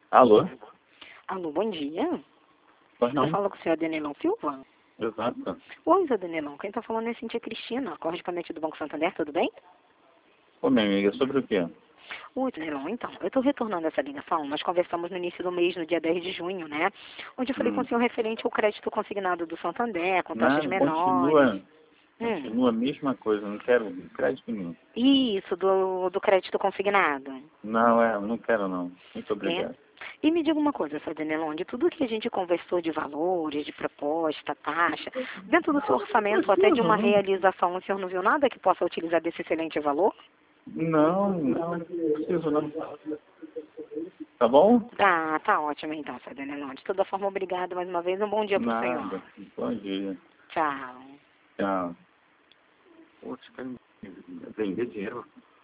Alô? Alô, bom dia. Pois Eu não? falo com o senhor Adenilon Silva. Exato. Oi, Zé Adenilon. Quem tá falando é Cintia Cristina, correspondente do Banco Santander, tudo bem? Ô, minha amiga, sobre o quê? Oi, Adenilon, então, eu tô retornando essa ligação. Nós conversamos no início do mês, no dia 10 de junho, né? Onde eu falei com o senhor referente ao crédito consignado do Santander, com taxas Nada, menores. continua a mesma coisa, não quero crédito nenhum. Isso, do crédito consignado. Não, não quero não. Muito É. obrigado. E me diga uma coisa, Sr. Denelon, de tudo que a gente conversou de valores, de proposta, taxa, dentro do seu orçamento, até de uma realização, o senhor não viu nada que possa utilizar desse excelente valor? Não preciso não. Tá bom? Tá ótimo então, Sr. Denelon. De toda forma, obrigada mais uma vez. Um bom dia para o senhor. Nada. Bom dia. Tchau. Tchau. Pô, vender dinheiro.